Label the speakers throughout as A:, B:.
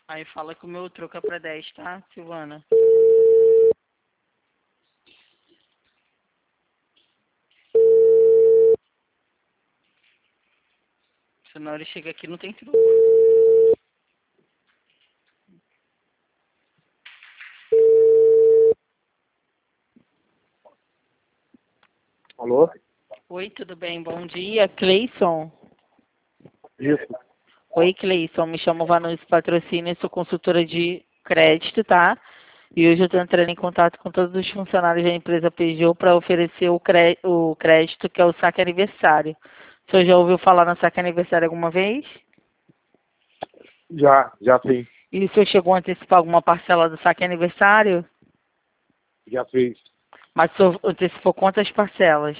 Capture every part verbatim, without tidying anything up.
A: Aí fala que o meu troco é pra dez, tá, Silvana? Senão ele chega aqui e não tem troco.
B: Alô?
A: Oi, tudo bem? Bom dia, Cleison.
B: Isso.
A: Oi, Cleison. Me chamo Vanessa Patrocínio, sou consultora de crédito, tá? E hoje eu estou entrando em contato com todos os funcionários da empresa Peugeot para oferecer o, cré o crédito, que é o saque aniversário. O senhor já ouviu falar no saque aniversário alguma vez?
B: Já, já sim.
A: E o senhor chegou a antecipar alguma parcela do saque aniversário?
B: Já fiz.
A: Mas o senhor antecipou quantas parcelas?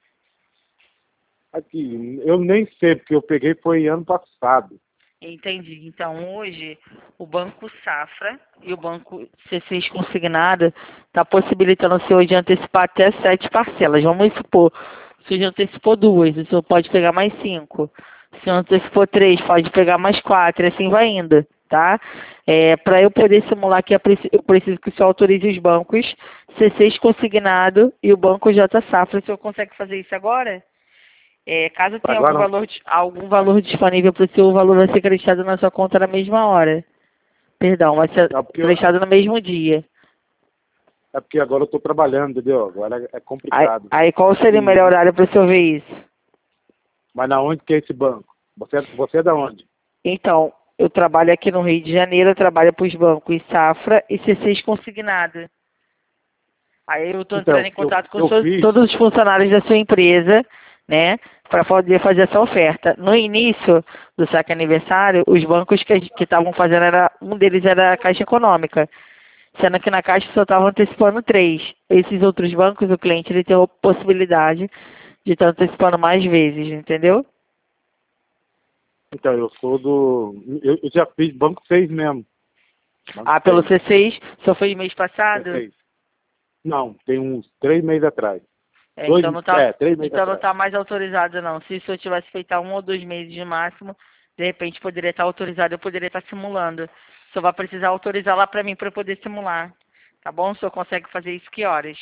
B: Aqui, eu nem sei, porque eu peguei foi ano passado.
A: Entendi. Então, hoje, o Banco Safra e o Banco C seis Consignado está possibilitando o senhor de antecipar até sete parcelas. Vamos supor, o senhor já antecipou duas, o senhor pode pegar mais cinco. Se o senhor antecipou três, pode pegar mais quatro, e assim vai indo, tá? É, para eu poder simular aqui, eu preciso que o senhor autorize os bancos C seis Consignado e o Banco J Safra. O senhor consegue fazer isso agora? É, caso tenha algum
B: Agora,
A: valor, algum valor disponível para o seu, o valor vai ser creditado na sua conta na mesma hora. Perdão, vai ser
B: é porque,
A: creditado no mesmo dia.
B: é porque agora eu estou trabalhando, entendeu? Agora é
A: Aí,
B: complicado.
A: aí qual seria o melhor
B: E,
A: horário para o senhor ver isso?
B: mas na onde que é esse banco? Você, você é da onde?
A: Então, eu trabalho aqui no Rio de Janeiro, eu trabalho para os bancos Safra e C seis Consignado. Aí eu estou entrando
B: Então,
A: em
B: eu,
A: contato com
B: eu
A: so-
B: fiz,
A: todos os funcionários da sua empresa, né, para poder fazer essa oferta. No início do saque aniversário, os bancos que que estavam fazendo, era, um deles era a Caixa Econômica, sendo que na Caixa só estavam antecipando três. Esses outros bancos, o cliente ele tem a possibilidade de estar antecipando mais vezes, entendeu?
B: então, eu sou do, eu, eu já fiz banco seis mesmo. Banco
A: Ah, pelo
B: seis.
A: C seis, só foi mês passado?
B: C seis. Não, tem uns três meses atrás.
A: É,
B: Dois,
A: então não tá,
B: é, três meses
A: então não
B: atrás.
A: tá mais autorizado não. Se o senhor tivesse feito há um ou dois meses de máximo, de repente poderia estar autorizado, eu poderia estar simulando. O senhor vai precisar autorizar lá para mim para eu poder simular. Tá bom? O senhor consegue fazer isso que horas?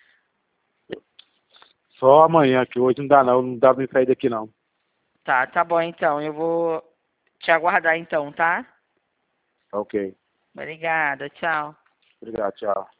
B: Só amanhã, que hoje não dá não, não dá pra sair daqui não.
A: Tá, tá bom então. Eu vou te aguardar então, tá?
B: Ok.
A: Obrigada, tchau.
B: Obrigado, tchau.